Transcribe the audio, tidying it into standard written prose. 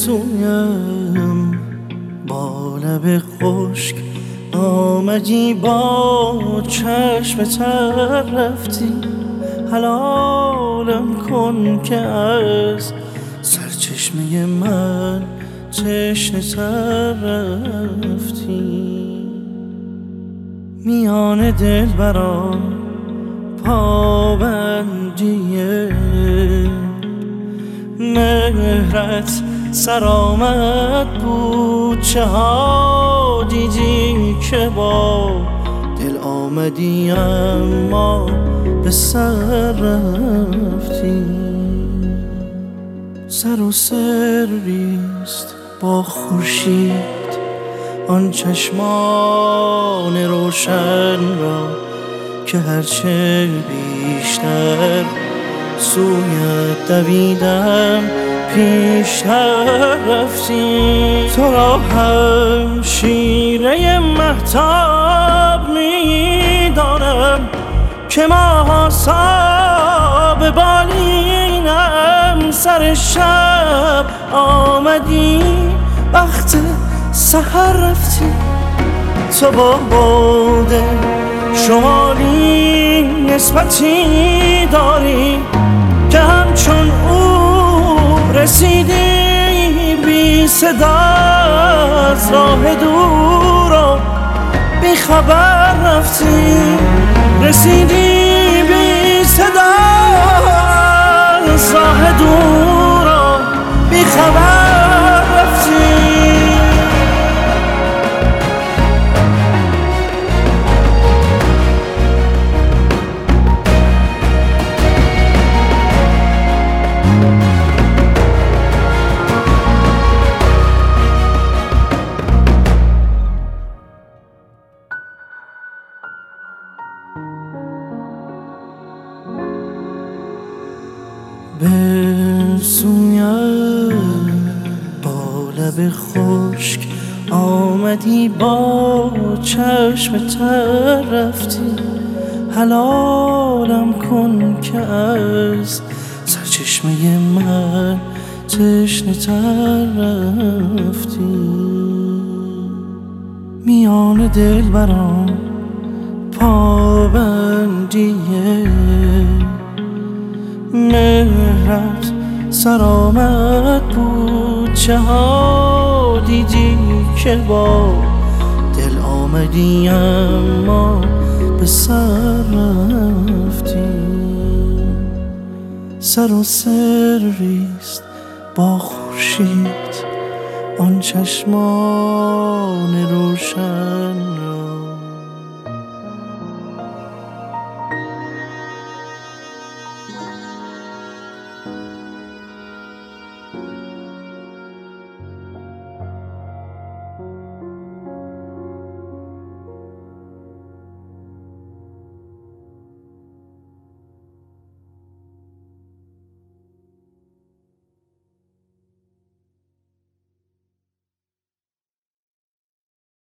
سویم با لب خشک آمدی، با چشم تر رفتی. حلالم کن که از سرچشمه من تشنه تر رفتی. میان دلبران پابندیه مهرت سرآمد بود. چه ها دیدی که با دل آمدی اما به سر رفتی. سر و سریست با خورشید آن چشمان روشن را که هرچه بیشتر سویت دویدم پیشتر رفتی. تو را هم شیره مهتاب میدانم که ماه‌آسا به بالینم. سر شب آمدی وقت سحر رفتی. تو با باد شمالی نسبتی داری که همچون او رسیدی بی صدا از راه دور و بی خبر رفتی. رسیدی بی صدا از راه دور و بی خبر رفتی. به سویم با لب خشک آمدی، با چشم تر رفتی. حلالم کن که از سرچشمه من تشنه تر رفتی. میان دلبران پابندیه مهرت سرآمد بود. چه ها دیدی که با دل آمدی اما به سر رفتی. سر و سریست با خورشید آن چشمان روشن